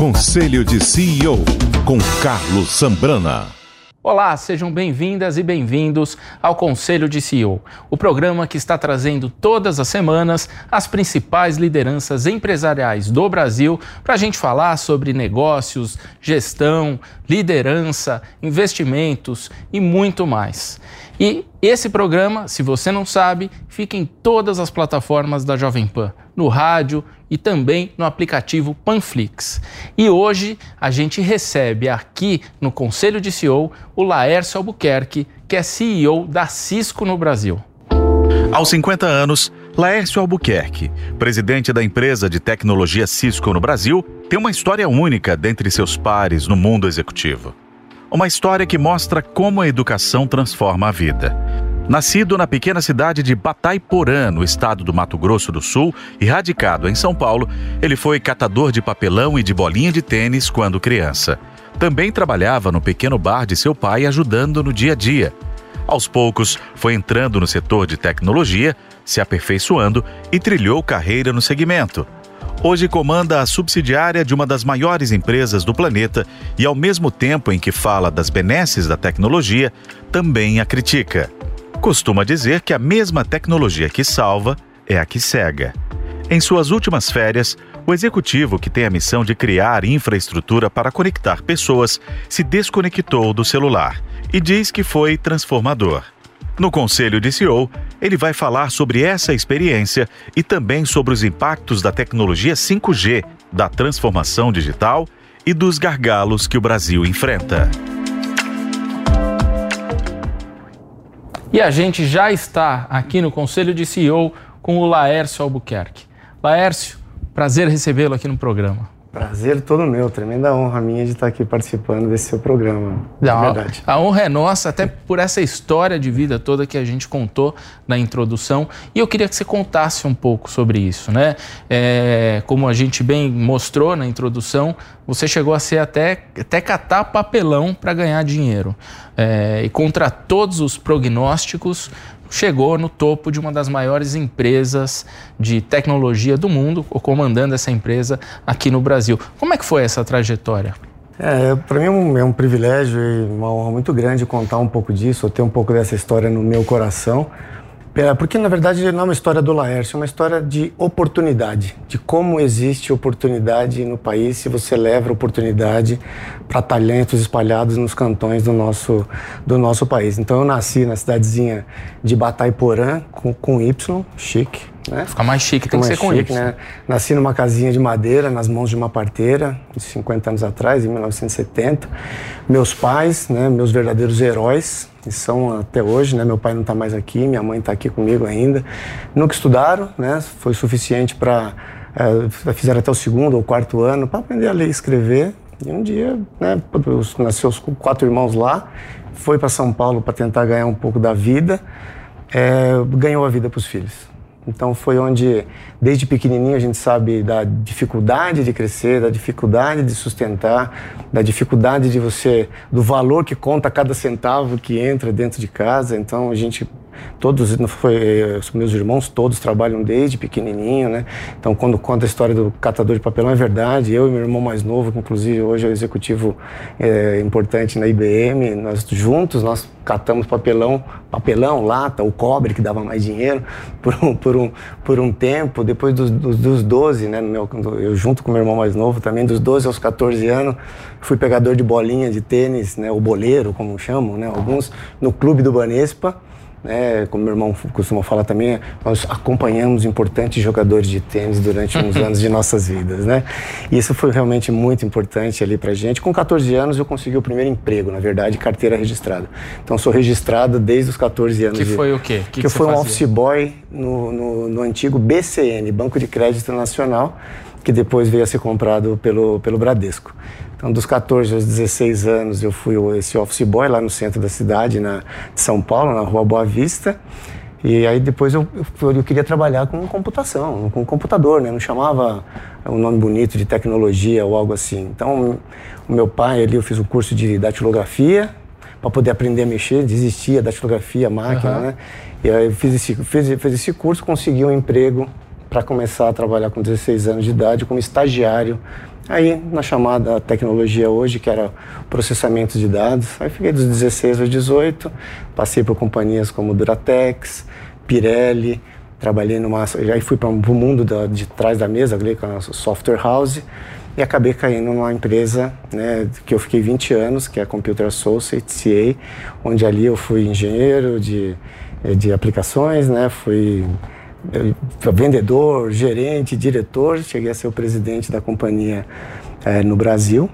Conselho de CEO, com Carlos Zambrana. Olá, sejam bem-vindas e bem-vindos ao Conselho de CEO, o programa que está trazendo todas as semanas as principais lideranças empresariais do Brasil para a gente falar sobre negócios, gestão, liderança, investimentos e muito mais. E esse programa, se você não sabe, fica em todas as plataformas da Jovem Pan, no rádio e também no aplicativo Panflix. E hoje a gente recebe aqui no Conselho de CEO o Laércio Albuquerque, que é CEO da Cisco no Brasil. Aos 50 anos, Laércio Albuquerque, presidente da empresa de tecnologia Cisco no Brasil, tem uma história única dentre seus pares no mundo executivo. Uma história que mostra como a educação transforma a vida. Nascido na pequena cidade de Batayporã, no estado do Mato Grosso do Sul, e radicado em São Paulo, ele foi catador de papelão e de bolinha de tênis quando criança. Também trabalhava no pequeno bar de seu pai, ajudando no dia a dia. Aos poucos, foi entrando no setor de tecnologia, se aperfeiçoando e trilhou carreira no segmento. Hoje comanda a subsidiária de uma das maiores empresas do planeta e, ao mesmo tempo em que fala das benesses da tecnologia, também a critica. Costuma dizer que a mesma tecnologia que salva é a que cega. Em suas últimas férias, o executivo que tem a missão de criar infraestrutura para conectar pessoas se desconectou do celular e diz que foi transformador. No Conselho de CEO, ele vai falar sobre essa experiência e também sobre os impactos da tecnologia 5G, da transformação digital e dos gargalos que o Brasil enfrenta. E a gente já está aqui no Conselho de CEO com o Laércio Albuquerque. Laércio, prazer recebê-lo aqui no programa. Prazer todo meu, tremenda honra minha de estar aqui participando desse seu programa, de verdade. A honra é nossa, até por essa história de vida toda que a gente contou na introdução. E eu queria que você contasse um pouco sobre isso, né? Como a gente bem mostrou na introdução, você chegou a ser até catar papelão para ganhar dinheiro. E contra todos os prognósticos, chegou no topo de uma das maiores empresas de tecnologia do mundo, comandando essa empresa aqui no Brasil. Como é que foi essa trajetória? Para mim é um privilégio e uma honra muito grande contar um pouco disso, ter um pouco dessa história no meu coração. Porque, na verdade, não é uma história do Laércio, é uma história de oportunidade, de como existe oportunidade no país se você leva oportunidade para talentos espalhados nos cantões do nosso país. Então, eu nasci na cidadezinha de Batayporã, com Y, chique, né? Fica mais chique, tem que ser com Y. Né? Nasci numa casinha de madeira, nas mãos de uma parteira, de 50 anos atrás, em 1970. Meus pais, né, meus verdadeiros heróis, que são até hoje, né? Meu pai não está mais aqui, minha mãe está aqui comigo ainda. Nunca estudaram, né? Foi suficiente para... fizeram até o 2º ou 4º ano para aprender a ler e escrever. E um dia, né, nasceu os 4 irmãos lá, foi para São Paulo para tentar ganhar um pouco da vida, ganhou a vida para os filhos. Então foi onde, desde pequenininho, a gente sabe da dificuldade de crescer, da dificuldade de sustentar, da dificuldade do valor que conta cada centavo que entra dentro de casa. Então a gente, meus irmãos todos trabalham desde pequenininho, né? Então quando conta a história do catador de papelão é verdade. Eu e meu irmão mais novo, que inclusive hoje é o executivo importante na IBM, nós juntos, nós catamos papelão, lata, o cobre, que dava mais dinheiro, por um tempo. Depois dos 12, né, eu junto com meu irmão mais novo também, dos 12 aos 14 anos, fui pegador de bolinha de tênis, né, o boleiro, como chamam, né, alguns, no clube do Banespa. Como meu irmão costuma falar também, nós acompanhamos importantes jogadores de tênis durante uns anos de nossas vidas, né? E isso foi realmente muito importante ali pra gente. Com 14 anos eu consegui o primeiro emprego, na verdade, carteira registrada. Então sou registrado desde os 14 anos. Que foi o quê? Que foi um office boy no antigo BCN, Banco de Crédito Nacional, que depois veio a ser comprado pelo Bradesco. Então, dos 14 aos 16 anos, eu fui esse office boy lá no centro da cidade, de São Paulo, na Rua Boa Vista. E aí depois eu queria trabalhar com computação, com computador, né? Não chamava um nome bonito de tecnologia ou algo assim. Então, o meu pai ali, eu fiz um curso de datilografia para poder aprender a mexer, desistia da datilografia, máquina, né? E aí eu fiz esse curso, consegui um emprego para começar a trabalhar com 16 anos de idade como estagiário Aí, na chamada tecnologia hoje, que era processamento de dados, aí fiquei dos 16 aos 18, passei por companhias como Duratex, Pirelli, trabalhei aí fui para o mundo de trás da mesa, ali com a Software House, e acabei caindo numa empresa, né, que eu fiquei 20 anos, que é a Computer Associates, CA, onde ali eu fui engenheiro de aplicações, né, fui vendedor, gerente, diretor, cheguei a ser o presidente da companhia no Brasil,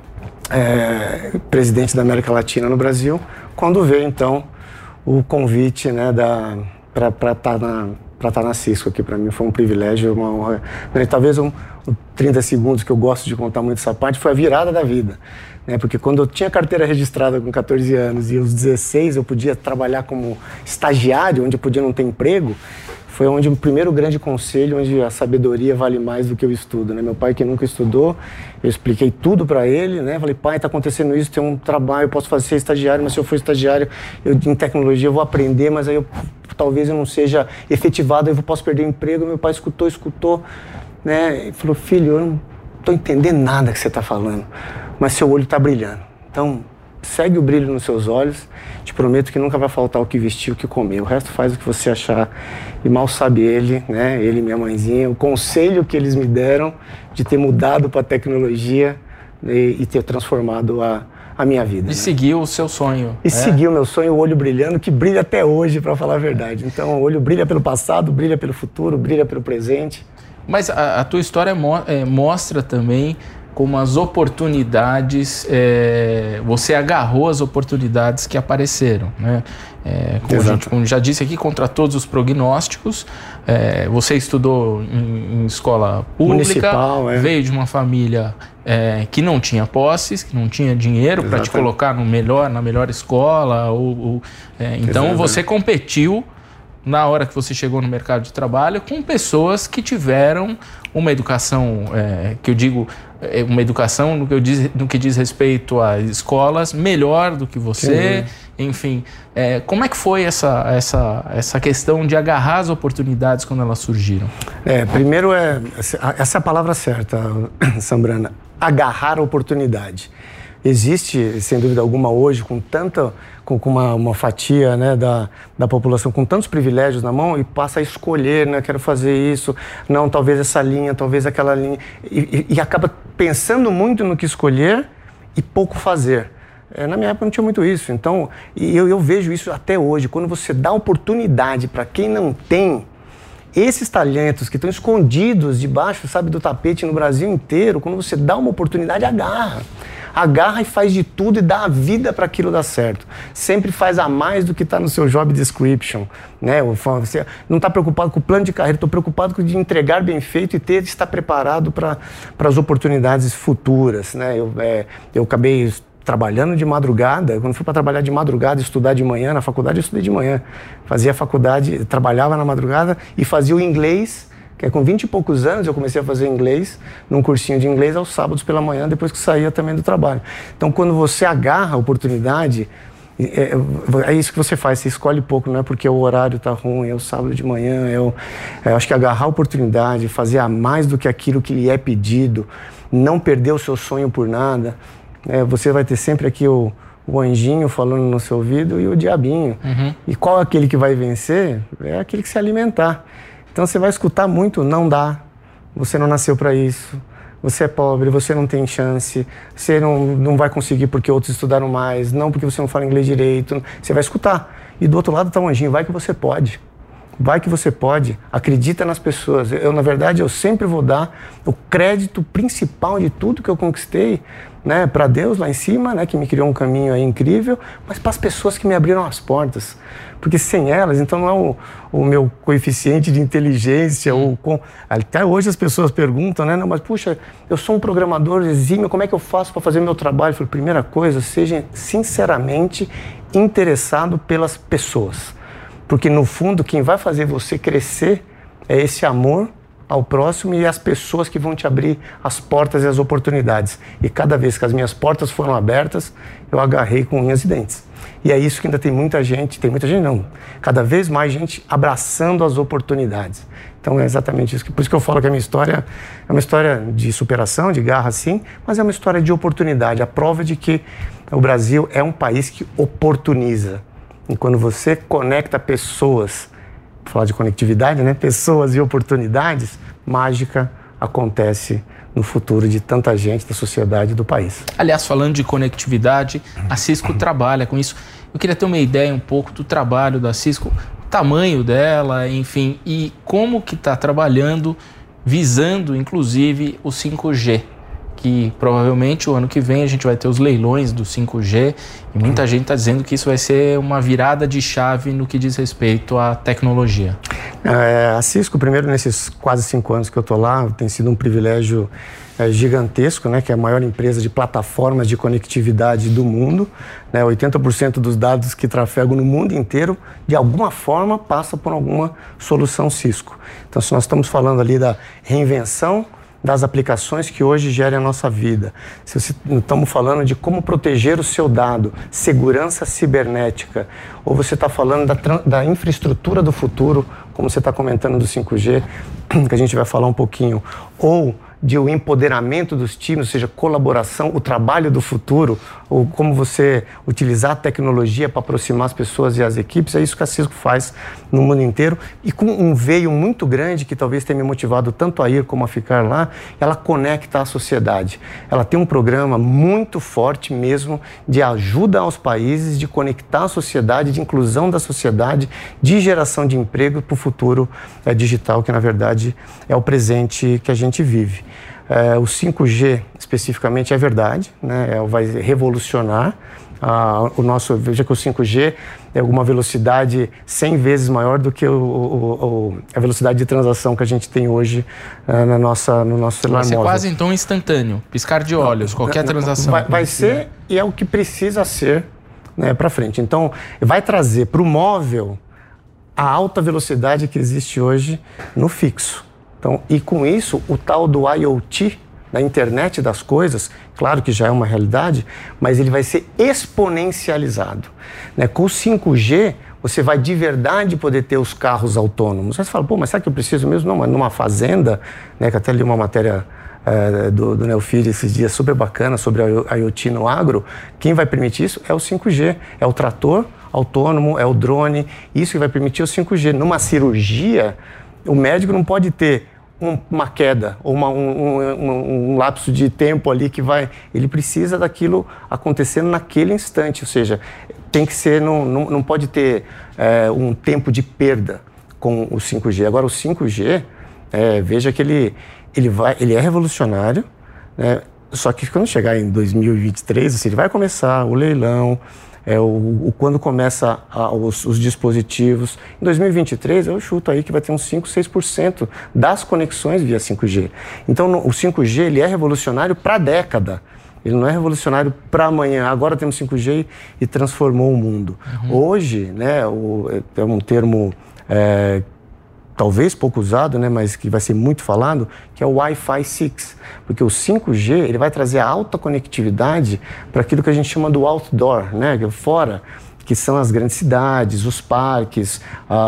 presidente da América Latina no Brasil, quando veio então o convite, né, para estar na Cisco aqui. Para mim foi um privilégio, uma honra. Talvez 30 segundos que eu gosto de contar muito essa parte, foi a virada da vida, né? Porque quando eu tinha carteira registrada com 14 anos e aos 16 eu podia trabalhar como estagiário, onde eu podia não ter emprego, foi onde o primeiro grande conselho, onde a sabedoria vale mais do que o estudo, né? Meu pai, que nunca estudou, eu expliquei tudo para ele, né? Falei, pai, está acontecendo isso, tem um trabalho, eu posso ser estagiário, mas se eu for estagiário em tecnologia eu vou aprender, mas aí talvez eu não seja efetivado, eu posso perder o emprego. Meu pai escutou, né? E falou, filho, eu não estou entendendo nada que você está falando, mas seu olho está brilhando. Então, segue o brilho nos seus olhos, te prometo que nunca vai faltar o que vestir, o que comer, o resto faz o que você achar. E mal sabe ele, né, ele e minha mãezinha, o conselho que eles me deram de ter mudado para a tecnologia e ter transformado a minha vida. E né? seguiu o seu sonho. E seguiu o meu sonho, o olho brilhando, que brilha até hoje, para falar a verdade. Então, o olho brilha pelo passado, brilha pelo futuro, brilha pelo presente. Mas a tua história mostra também como as oportunidades, você agarrou as oportunidades que apareceram, né? Como já disse aqui, contra todos os prognósticos, você estudou em escola pública, veio de uma família que não tinha posses, que não tinha dinheiro para te colocar na melhor escola, então você competiu na hora que você chegou no mercado de trabalho com pessoas que tiveram uma educação, que eu digo, uma educação no que diz respeito a escolas melhor do que você, enfim. Como é que foi essa questão de agarrar as oportunidades quando elas surgiram? Primeiro, essa é a palavra certa, Sambrana, agarrar a oportunidade. Existe, sem dúvida alguma, hoje, com uma fatia, né, da população com tantos privilégios na mão, e passa a escolher, né, quero fazer isso, não, talvez essa linha, talvez aquela linha, e acaba pensando muito no que escolher e pouco fazer. Na minha época não tinha muito isso, então, e eu vejo isso até hoje, quando você dá oportunidade para quem não tem, esses talentos que estão escondidos debaixo, sabe, do tapete no Brasil inteiro, quando você dá uma oportunidade, agarra e faz de tudo e dá a vida para aquilo dar certo. Sempre faz a mais do que está no seu job description, né? Você não está preocupado com o plano de carreira, estou preocupado com de entregar bem feito e estar preparado para as oportunidades futuras, né? Eu acabei trabalhando de madrugada. Quando fui para trabalhar de madrugada, estudar de manhã, na faculdade eu estudei de manhã. Fazia faculdade, trabalhava na madrugada e fazia o inglês, que é com 20 e poucos anos eu comecei a fazer inglês, num cursinho de inglês aos sábados pela manhã, depois que saía também do trabalho. Então, quando você agarra a oportunidade, é isso que você faz, você escolhe pouco, não é porque o horário está ruim, é o sábado de manhã, eu acho que agarrar a oportunidade, fazer a mais do que aquilo que lhe é pedido, não perder o seu sonho por nada, você vai ter sempre aqui o anjinho falando no seu ouvido e o diabinho. E qual é aquele que vai vencer? É aquele que se alimentar. Então você vai escutar muito, não dá, você não nasceu para isso, você é pobre, você não tem chance, você não vai conseguir porque outros estudaram mais, não porque você não fala inglês direito, você vai escutar. E do outro lado está um anjinho, vai que você pode. Vai que você pode, acredita nas pessoas. Na verdade, eu sempre vou dar o crédito principal de tudo que eu conquistei, né, para Deus lá em cima, né, que me criou um caminho aí incrível, mas para as pessoas que me abriram as portas. Porque sem elas, então não é o meu coeficiente de inteligência, até hoje as pessoas perguntam, né, não, mas puxa, eu sou um programador exímio, como é que eu faço para fazer o meu trabalho? Eu falei, primeira coisa, seja sinceramente interessado pelas pessoas. Porque, no fundo, quem vai fazer você crescer é esse amor ao próximo e as pessoas que vão te abrir as portas e as oportunidades. E cada vez que as minhas portas foram abertas, eu agarrei com unhas e dentes. E é isso que ainda tem muita gente não, cada vez mais gente abraçando as oportunidades. Então é exatamente isso, por isso que eu falo que a minha história é uma história de superação, de garra sim, mas é uma história de oportunidade, a prova de que o Brasil é um país que oportuniza. E quando você conecta pessoas, vou falar de conectividade, né? Pessoas e oportunidades, mágica acontece no futuro de tanta gente, da sociedade e do país. Aliás, falando de conectividade, a Cisco trabalha com isso. Eu queria ter uma ideia um pouco do trabalho da Cisco, o tamanho dela, enfim, e como que está trabalhando, visando inclusive o 5G, que provavelmente o ano que vem a gente vai ter os leilões do 5G e muita gente está dizendo que isso vai ser uma virada de chave no que diz respeito à tecnologia. A Cisco, primeiro, nesses quase 5 anos que eu estou lá, tem sido um privilégio gigantesco, né, que é a maior empresa de plataformas de conectividade do mundo. 80% dos dados que trafegam no mundo inteiro, de alguma forma, passa por alguma solução Cisco. Então, se nós estamos falando ali da reinvenção das aplicações que hoje gerem a nossa vida, se estamos falando de como proteger o seu dado, segurança cibernética, ou você está falando da infraestrutura do futuro, como você está comentando do 5G, que a gente vai falar um pouquinho, ou de o empoderamento dos times, ou seja, colaboração, o trabalho do futuro, ou como você utilizar a tecnologia para aproximar as pessoas e as equipes, é isso que a Cisco faz no mundo inteiro. E com um veio muito grande, que talvez tenha me motivado tanto a ir como a ficar lá, ela conecta a sociedade. Ela tem um programa muito forte mesmo de ajuda aos países, de conectar a sociedade, de inclusão da sociedade, de geração de emprego para o futuro digital, que na verdade é o presente que a gente vive. O 5G especificamente é verdade, né? Vai revolucionar o nosso. Veja que o 5G é uma velocidade 100 vezes maior do que a velocidade de transação que a gente tem hoje no nosso celular móvel. Vai ser quase então instantâneo, piscar de olhos, qualquer transação. Vai ser, e é o que precisa ser, né, para frente. Então, vai trazer para o móvel a alta velocidade que existe hoje no fixo. Então, e com isso, o tal do IoT, da internet das coisas, claro que já é uma realidade, mas ele vai ser exponencializado. Né? Com o 5G, você vai de verdade poder ter os carros autônomos. Aí você fala, mas será que eu preciso mesmo? Não, mas numa fazenda, né, que até li uma matéria do Neofeed esses dias super bacana sobre a IoT no agro, quem vai permitir isso é o 5G, é o trator autônomo, é o drone, isso que vai permitir o 5G. Numa cirurgia, o médico não pode ter uma queda ou um lapso de tempo ali que vai... Ele precisa daquilo acontecendo naquele instante, ou seja, tem que ser, não pode ter um tempo de perda com o 5G. Agora, o 5G, veja que ele é revolucionário, né? Só que quando chegar em 2023, assim, ele vai começar o leilão, quando começa os dispositivos. Em 2023, eu chuto aí que vai ter uns 5, 6% das conexões via 5G. Então, o 5G ele é revolucionário para a década. Ele não é revolucionário para amanhã. Agora temos 5G e transformou o mundo. Hoje, né, é um termo talvez pouco usado, né, mas que vai ser muito falado, que é o Wi-Fi 6. Porque o 5G ele vai trazer a alta conectividade para aquilo que a gente chama do outdoor, né, fora, que são as grandes cidades, os parques,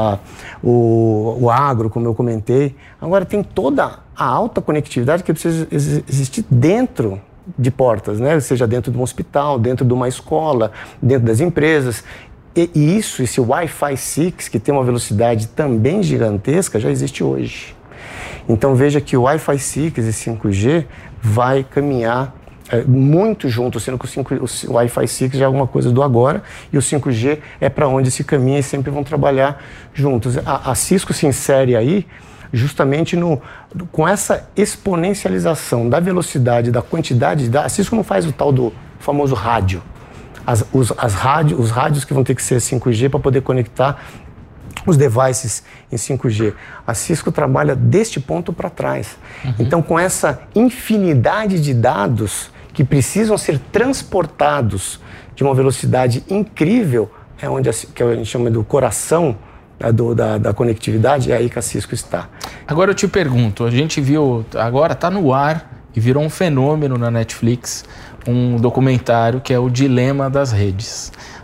o agro, como eu comentei. Agora tem toda a alta conectividade que precisa existir dentro de portas, né, seja dentro de um hospital, dentro de uma escola, dentro das empresas. E esse Wi-Fi 6, que tem uma velocidade também gigantesca, já existe hoje. Então veja que o Wi-Fi 6 e 5G vai caminhar muito junto, sendo que o Wi-Fi 6 já é alguma coisa do agora e o 5G é para onde se caminha e sempre vão trabalhar juntos. A Cisco se insere aí justamente com essa exponencialização da velocidade, da quantidade. A Cisco não faz o tal do famoso rádio. Os rádios que vão ter que ser 5G para poder conectar os devices em 5G. A Cisco trabalha deste ponto para trás. Então, com essa infinidade de dados que precisam ser transportados de uma velocidade incrível, é onde que a gente chama do coração da conectividade, é aí que a Cisco está. Agora eu te pergunto, a gente viu, agora está no ar e virou um fenômeno na Netflix, um documentário que é o Dilema das Redes.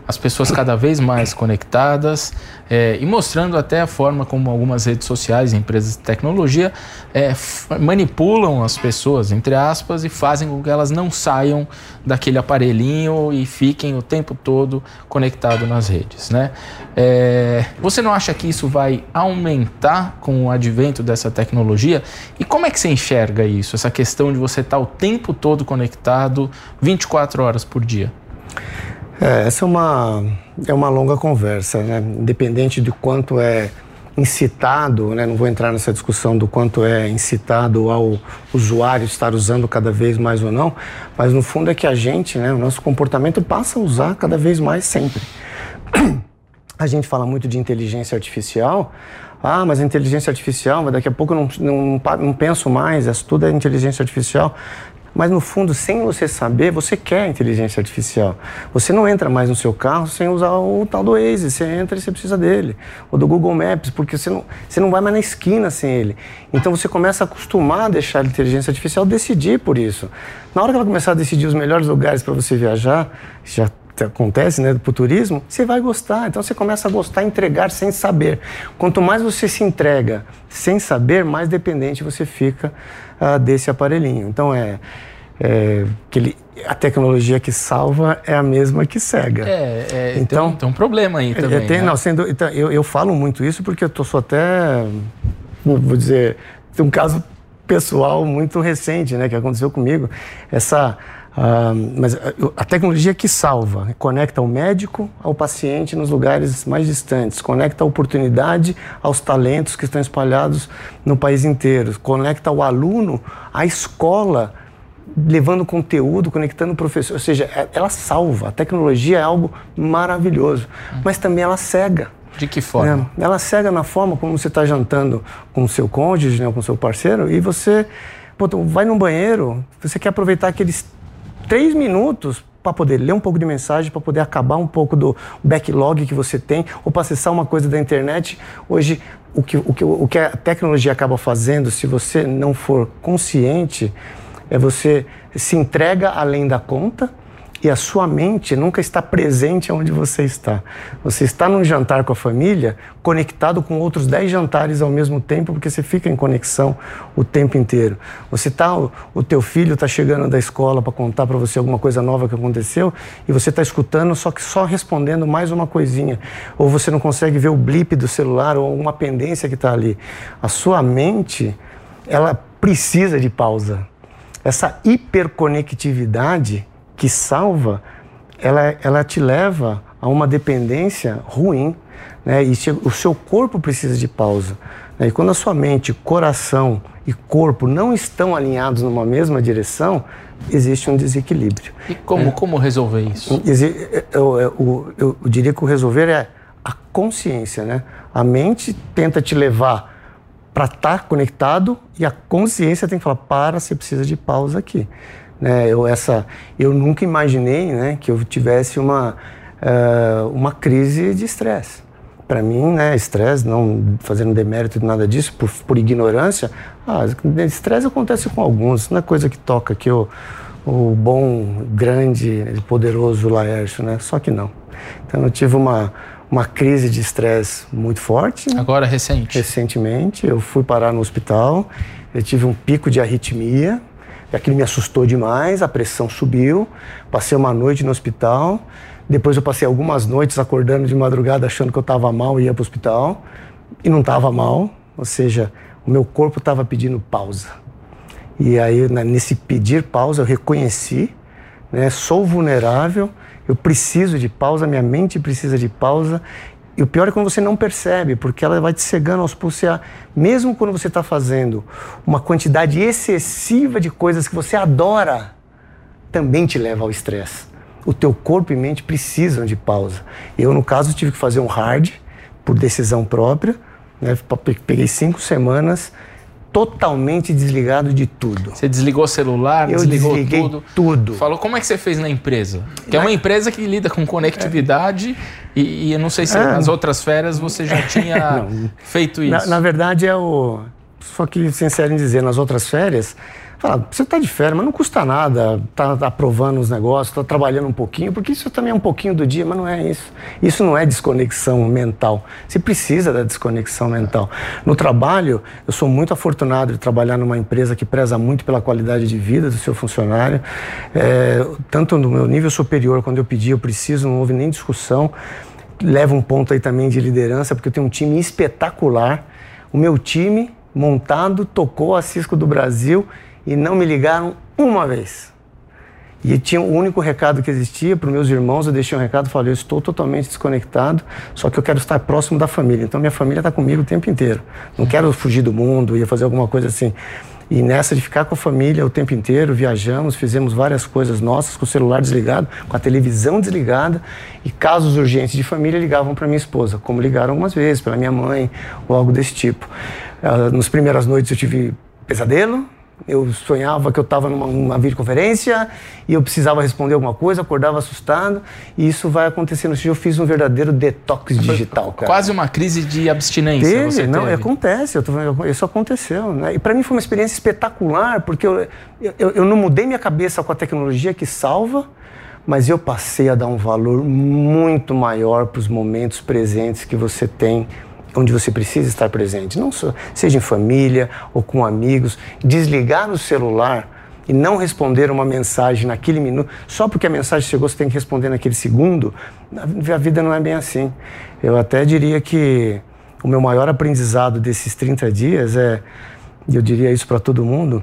as pessoas cada vez mais conectadas e mostrando até a forma como algumas redes sociais e empresas de tecnologia manipulam as pessoas, entre aspas, e fazem com que elas não saiam daquele aparelhinho e fiquem o tempo todo conectado nas redes, né? Você não acha que isso vai aumentar com o advento dessa tecnologia? E como é que você enxerga isso, essa questão de você estar o tempo todo conectado 24 horas por dia? Essa é uma longa conversa, né? Independente de quanto é incitado, né? Não vou entrar nessa discussão do quanto é incitado ao usuário estar usando cada vez mais ou não, mas no fundo é que a gente, né, o nosso comportamento passa a usar cada vez mais sempre. A gente fala muito de inteligência artificial, mas a inteligência artificial, mas daqui a pouco eu não penso mais, tudo é inteligência artificial. Mas no fundo, sem você saber, você quer inteligência artificial. Você não entra mais no seu carro sem usar o tal do Waze, você entra e você precisa dele. Ou do Google Maps, porque você não vai mais na esquina sem ele. Então você começa a acostumar a deixar a inteligência artificial decidir por isso. Na hora que ela começar a decidir os melhores lugares para você viajar, já acontece, né, pro turismo, você vai gostar. Então você começa a gostar, a entregar sem saber. Quanto mais você se entrega sem saber, mais dependente você fica desse aparelhinho. Então a tecnologia que salva é a mesma que cega. Então tem um problema aí também. Eu falo muito isso porque eu sou até, vou dizer, tem um caso pessoal muito recente, né, que aconteceu comigo. Mas a tecnologia que salva, conecta o médico ao paciente nos lugares mais distantes, conecta a oportunidade aos talentos que estão espalhados no país inteiro, conecta o aluno à escola, levando conteúdo, conectando o professor, ou seja, ela salva. A tecnologia é algo maravilhoso, mas também ela cega. De que forma? Ela cega na forma como você está jantando com o seu cônjuge, né, com o seu parceiro, e você vai no banheiro, você quer aproveitar aqueles 3 minutos para poder ler um pouco de mensagem, para poder acabar um pouco do backlog que você tem, ou para acessar uma coisa da internet. Hoje, o que a tecnologia acaba fazendo, se você não for consciente, você se entrega além da conta e a sua mente nunca está presente onde você está. Você está num jantar com a família, conectado com outros 10 jantares ao mesmo tempo, porque você fica em conexão o tempo inteiro. O teu filho está chegando da escola para contar para você alguma coisa nova que aconteceu e você está escutando, só que só respondendo mais uma coisinha. Ou você não consegue ver o blip do celular ou uma pendência que está ali. A sua mente, ela precisa de pausa. Essa hiperconectividade que salva, ela te leva a uma dependência ruim, né? E o seu corpo precisa de pausa, né? E quando a sua mente, coração e corpo não estão alinhados numa mesma direção, existe um desequilíbrio. E como resolver isso? Eu diria que o resolver é a consciência, né? A mente tenta te levar para estar conectado e a consciência tem que falar, você precisa de pausa aqui. Né, eu nunca imaginei, né, que eu tivesse uma crise de estresse. Para mim, né, estresse, não fazendo demérito de nada disso, por ignorância, estresse acontece com alguns, não é coisa que toca aqui o bom, grande, poderoso Laércio, né? Só que não. Então eu tive uma crise de estresse muito forte. Né? Agora, recentemente, eu fui parar no hospital, eu tive um pico de arritmia, aquilo me assustou demais, a pressão subiu, passei uma noite no hospital, depois eu passei algumas noites acordando de madrugada achando que eu estava mal e ia para o hospital, e não estava mal, ou seja, o meu corpo estava pedindo pausa. E aí, nesse pedir pausa, eu reconheci, né, sou vulnerável, eu preciso de pausa, minha mente precisa de pausa. E o pior é quando você não percebe, porque ela vai te cegando aos poucos. Mesmo quando você está fazendo uma quantidade excessiva de coisas que você adora, também te leva ao estresse. O teu corpo e mente precisam de pausa. Eu, no caso, tive que fazer um hard, por decisão própria. Né? Peguei 5 semanas totalmente desligado de tudo. Você desligou o celular, desliguei tudo. Falou, como é que você fez na empresa? Que é uma empresa que lida com conectividade e eu não sei se nas outras férias você já tinha feito isso. Na verdade, só que sincero em dizer, nas outras férias, Fala, você está de férias, mas não custa nada, tá aprovando os negócios, está trabalhando um pouquinho, porque isso também é um pouquinho do dia, mas não é isso. Isso não é desconexão mental. Você precisa da desconexão mental. No trabalho, eu sou muito afortunado de trabalhar numa empresa que preza muito pela qualidade de vida do seu funcionário. Tanto no meu nível superior, quando eu pedi, eu preciso, não houve nem discussão. Leva um ponto aí também de liderança, porque eu tenho um time espetacular. O meu time montado tocou a Cisco do Brasil e não me ligaram uma vez. E tinha o único recado que existia para os meus irmãos, eu deixei um recado, falei, eu estou totalmente desconectado, só que eu quero estar próximo da família. Então minha família está comigo o tempo inteiro. Não quero fugir do mundo, ia fazer alguma coisa assim. E nessa de ficar com a família o tempo inteiro, viajamos, fizemos várias coisas nossas, com o celular desligado, com a televisão desligada, e casos urgentes de família ligavam para minha esposa, como ligaram algumas vezes, pela minha mãe, ou algo desse tipo. Nas primeiras noites eu tive pesadelo, eu sonhava que eu estava numa videoconferência e eu precisava responder alguma coisa, acordava assustado, e isso vai acontecendo. Eu fiz um verdadeiro detox digital, cara. Quase uma crise de abstinência. Teve. Acontece, isso aconteceu, né? E para mim foi uma experiência espetacular, porque eu não mudei minha cabeça com a tecnologia que salva, mas eu passei a dar um valor muito maior para os momentos presentes que você tem, onde você precisa estar presente, não só, seja em família ou com amigos. Desligar o celular e não responder uma mensagem naquele minuto, só porque a mensagem chegou você tem que responder naquele segundo, a vida não é bem assim. Eu até diria que o meu maior aprendizado desses 30 dias e eu diria isso para todo mundo,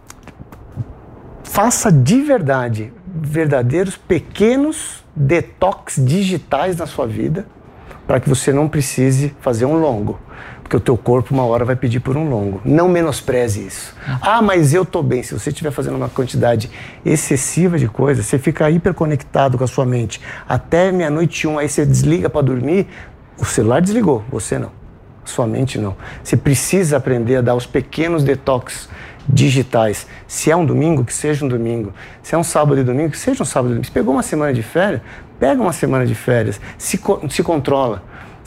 faça de verdade verdadeiros pequenos detox digitais na sua vida, para que você não precise fazer um longo, porque o teu corpo uma hora vai pedir por um longo. Não menospreze isso. Ah, mas eu tô bem. Se você estiver fazendo uma quantidade excessiva de coisas, você fica hiperconectado com a sua mente até meia-noite 1, aí você desliga para dormir, o celular desligou, você não, sua mente não. Você precisa aprender a dar os pequenos detox digitais. Se é um domingo, que seja um domingo. Se é um sábado e domingo, que seja um sábado e domingo. Se pegou uma semana de férias, pega uma semana de férias. Se controla.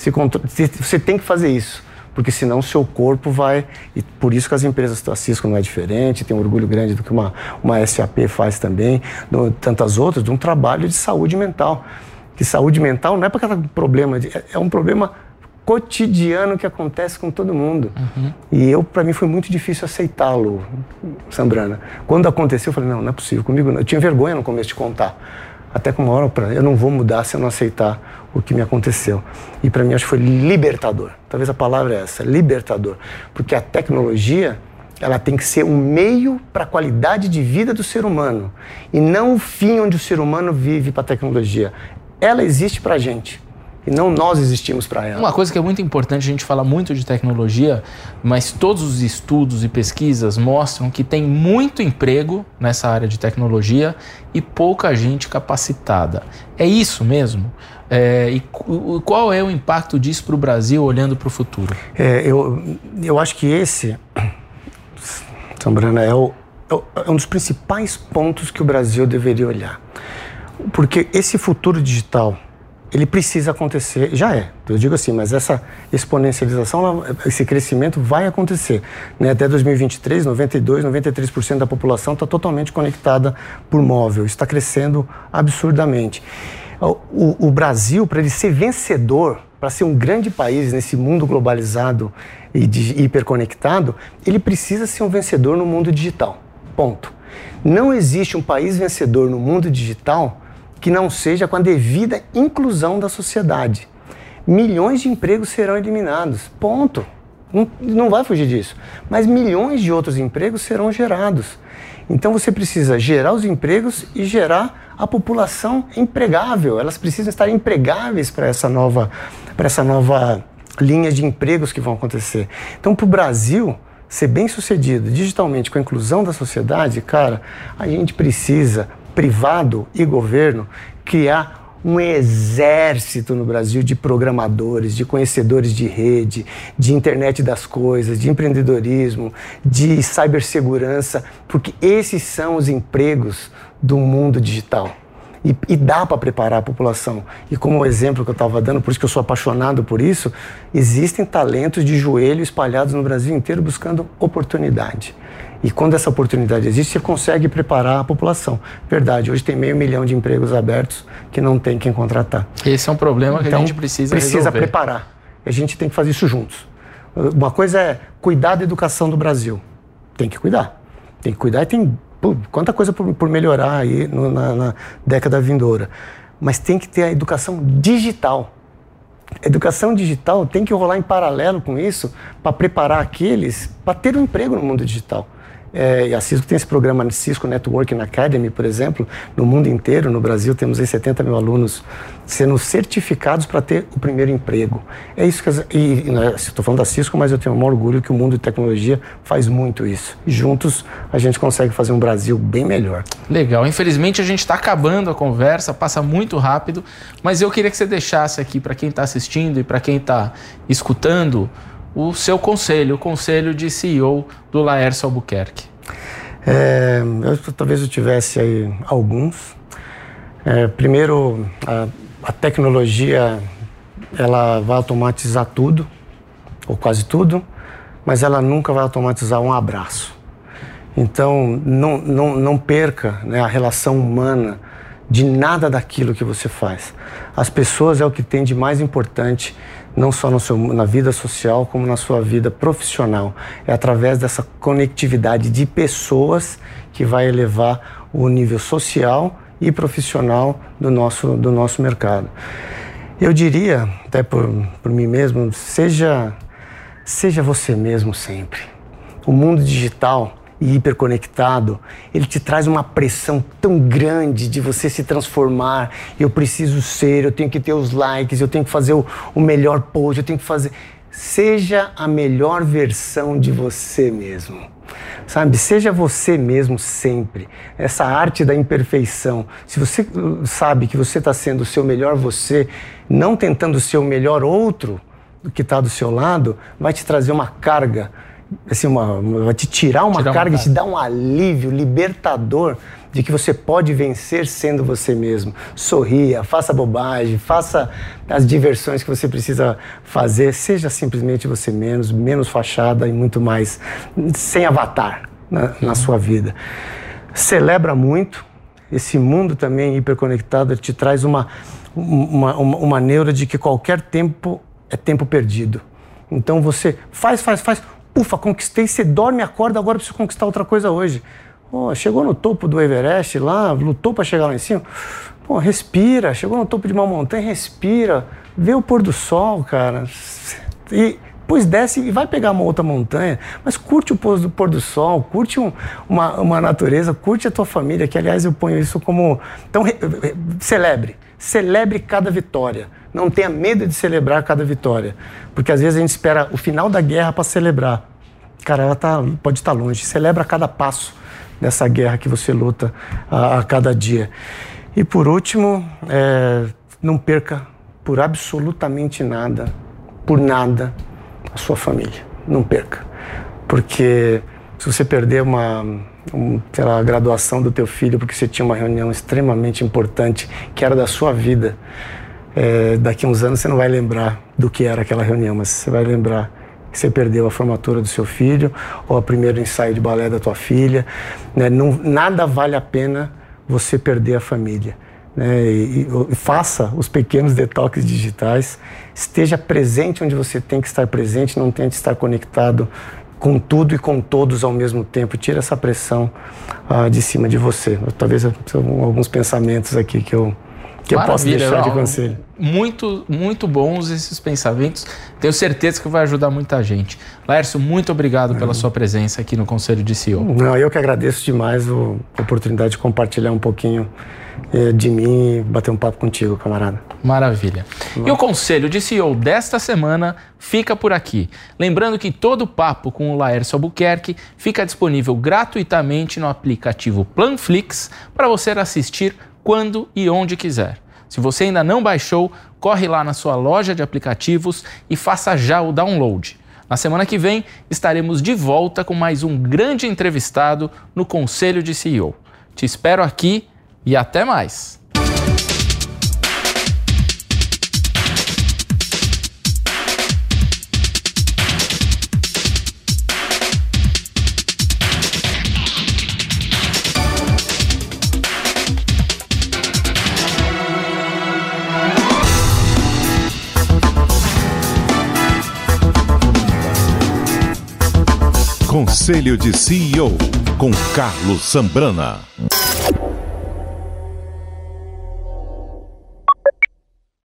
Você tem que fazer isso, porque senão o seu corpo vai... E por isso que as empresas, a Cisco não é diferente, tem um orgulho grande do que uma SAP faz também, tantas outras, de um trabalho de saúde mental. Que saúde mental não é para cada problema, é um problema cotidiano que acontece com todo mundo. E para mim foi muito difícil aceitá-lo, Sambrana. Quando aconteceu, eu falei, não é possível, comigo não. Eu tinha vergonha no começo de contar. Até com uma hora, eu não vou mudar se eu não aceitar o que me aconteceu. E para mim acho que foi libertador. Talvez a palavra é essa, libertador. Porque a tecnologia, ela tem que ser um meio para a qualidade de vida do ser humano. E não o fim onde o ser humano vive para a tecnologia. Ela existe para a gente. E não nós existimos para ela. Uma coisa que é muito importante, a gente fala muito de tecnologia, mas todos os estudos e pesquisas mostram que tem muito emprego nessa área de tecnologia e pouca gente capacitada. É isso mesmo? E qual é o impacto disso para o Brasil olhando para o futuro? Eu acho que esse, Sambrana, é um dos principais pontos que o Brasil deveria olhar. Porque esse futuro digital, ele precisa acontecer, já é, eu digo assim, mas essa exponencialização, esse crescimento vai acontecer. Né? Até 2023, 93% da população está totalmente conectada por móvel, está crescendo absurdamente. O Brasil, para ele ser vencedor, para ser um grande país nesse mundo globalizado e hiperconectado, ele precisa ser um vencedor no mundo digital, ponto. Não existe um país vencedor no mundo digital que não seja com a devida inclusão da sociedade. Milhões de empregos serão eliminados, ponto. Não vai fugir disso. Mas milhões de outros empregos serão gerados. Então você precisa gerar os empregos e gerar a população empregável. Elas precisam estar empregáveis para essa nova linha de empregos que vão acontecer. Então, para o Brasil ser bem sucedido digitalmente com a inclusão da sociedade, cara, a gente precisa, privado e governo, criar um exército no Brasil de programadores, de conhecedores de rede, de internet das coisas, de empreendedorismo, de cibersegurança, porque esses são os empregos do mundo digital. E dá para preparar a população. E como o exemplo que eu estava dando, por isso que eu sou apaixonado por isso, existem talentos de joelho espalhados no Brasil inteiro buscando oportunidade. E quando essa oportunidade existe, você consegue preparar a população. Verdade, hoje tem 500 mil de empregos abertos que não tem quem contratar. Esse é um problema que a gente precisa resolver. Preparar. A gente tem que fazer isso juntos. Uma coisa é cuidar da educação do Brasil. Tem que cuidar. Tem que cuidar e tem quanta coisa por melhorar aí na década vindoura. Mas tem que ter a educação digital. A educação digital tem que rolar em paralelo com isso para preparar aqueles para ter um emprego no mundo digital. E a Cisco tem esse programa Cisco Networking Academy, por exemplo, no mundo inteiro. No Brasil temos aí 70 mil alunos sendo certificados para ter o primeiro emprego. É isso que estou falando da Cisco, mas eu tenho um orgulho que o mundo de tecnologia faz muito isso. E juntos a gente consegue fazer um Brasil bem melhor. Legal. Infelizmente a gente está acabando a conversa, passa muito rápido, mas eu queria que você deixasse aqui para quem está assistindo e para quem está escutando o seu conselho, o conselho de CEO do Laércio Albuquerque. Talvez eu tivesse aí alguns. Primeiro, a tecnologia ela vai automatizar tudo, ou quase tudo, mas ela nunca vai automatizar um abraço. Então, não perca, né, a relação humana de nada daquilo que você faz. As pessoas é o que tem de mais importante, não só na vida social, como na sua vida profissional. É através dessa conectividade de pessoas que vai elevar o nível social e profissional do nosso mercado. Eu diria, até por mim mesmo, seja você mesmo sempre. O mundo digital e hiperconectado, ele te traz uma pressão tão grande de você se transformar. Eu preciso ser, eu tenho que ter os likes, eu tenho que fazer o melhor post, eu tenho que fazer... Seja a melhor versão de você mesmo, sabe? Seja você mesmo sempre. Essa arte da imperfeição. Se você sabe que você está sendo o seu melhor você, não tentando ser o melhor outro que está do seu lado, vai te trazer uma carga, assim, vai te tirar uma carga e te dar um alívio libertador de que você pode vencer sendo você mesmo. Sorria, faça bobagem, faça as diversões que você precisa fazer, seja simplesmente você mesmo, menos fachada e muito mais sem avatar na sua vida. Celebra muito. Esse mundo também hiperconectado te traz uma neura de que qualquer tempo é tempo perdido. Então você faz. Ufa, conquistei, você dorme, acorda, agora preciso conquistar outra coisa hoje. Chegou no topo do Everest lá, lutou para chegar lá em cima. Respira, chegou no topo de uma montanha, respira, vê o pôr do sol, cara. E depois desce e vai pegar uma outra montanha, mas curte o pôr do sol, curte uma natureza, curte a tua família, que aliás eu ponho isso como... Então, celebre cada vitória. Não tenha medo de celebrar cada vitória, porque às vezes a gente espera o final da guerra para celebrar. Cara, ela pode estar longe. Celebra cada passo dessa guerra que você luta a cada dia. E por último, não perca por absolutamente nada, por nada, a sua família. Não perca. Porque se você perder a graduação do teu filho porque você tinha uma reunião extremamente importante que era da sua vida, daqui a uns anos você não vai lembrar do que era aquela reunião, mas você vai lembrar que você perdeu a formatura do seu filho ou o primeiro ensaio de balé da tua filha. Né? Nada vale a pena você perder a família. Né? E faça os pequenos detox digitais, esteja presente onde você tem que estar presente, não tente estar conectado com tudo e com todos ao mesmo tempo. Tira essa pressão de cima de você. Talvez são alguns pensamentos aqui que eu posso deixar de conselho. Muito, muito bons esses pensamentos. Tenho certeza que vai ajudar muita gente. Laércio, muito obrigado pela sua presença aqui no Conselho de CEO. Não, eu que agradeço demais a oportunidade de compartilhar um pouquinho de mim e bater um papo contigo, camarada. Maravilha. E o Conselho de CEO desta semana fica por aqui. Lembrando que todo o papo com o Laércio Albuquerque fica disponível gratuitamente no aplicativo Planflix para você assistir quando e onde quiser. Se você ainda não baixou, corre lá na sua loja de aplicativos e faça já o download. Na semana que vem, estaremos de volta com mais um grande entrevistado no Conselho de CEO. Te espero aqui e até mais! Conselho de CEO, com Carlos Zambrana.